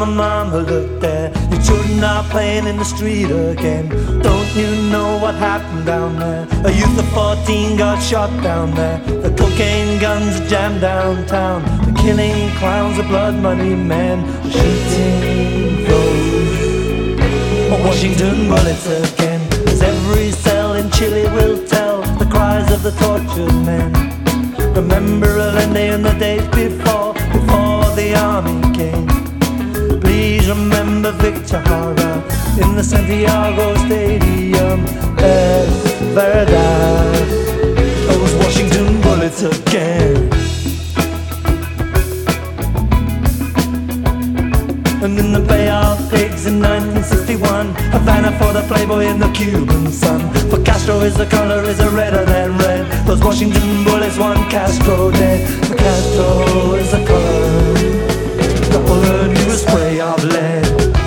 my mama, look there. Your children are playing in the street again. Don't you know what happened down there? A youth of 14 got shot down there. The cocaine guns are jammed downtown. The killing clowns, the blood money men, the shooting those Washington bullets again. As every cell in Chile will tell the cries of the tortured men. Remember Allende and the days before the army came. Please remember Victor Jara in the Santiago Stadium. Es verdad, those Washington bullets again. And in the Bay of Pigs in 1961, Havana for the Playboy and the Cuban sun. For Castro is the color is a redder than red. Those Washington bullets want Castro dead. For Castro is the color, double a new spray of lead.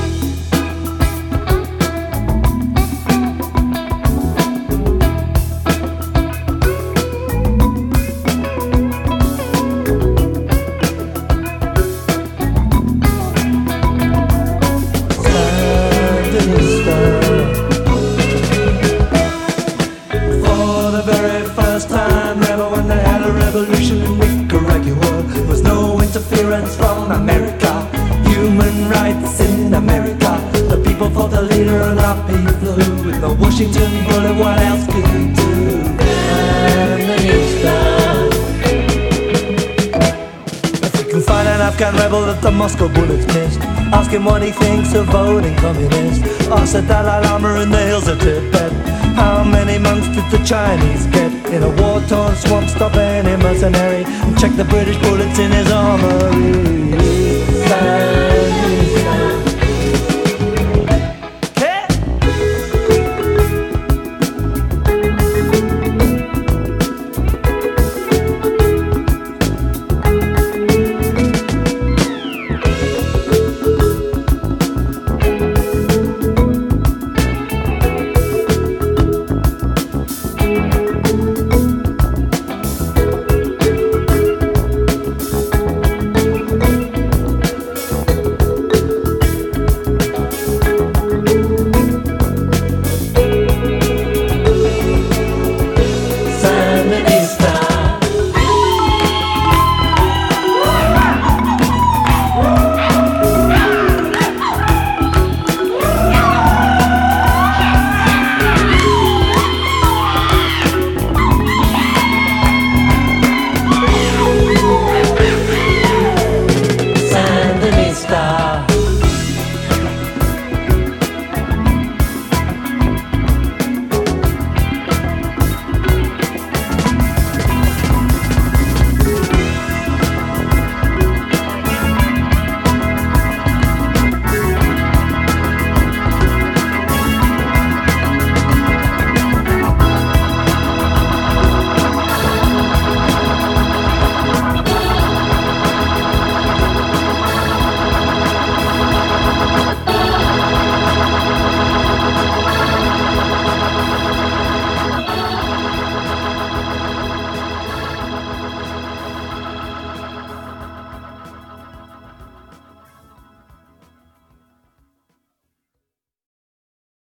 From America, human rights in America. The people fought the leader and up he flew. With the Washington bullet, what else could he do? And then he's done. If we can find an Afghan rebel that the Moscow bullets missed, ask him what he thinks of voting communist. Ask the Dalai Lama in the hills of Tibet, how many monks did the Chinese get? In a war-torn swamp, stop any mercenary and check the British bullets in his armory.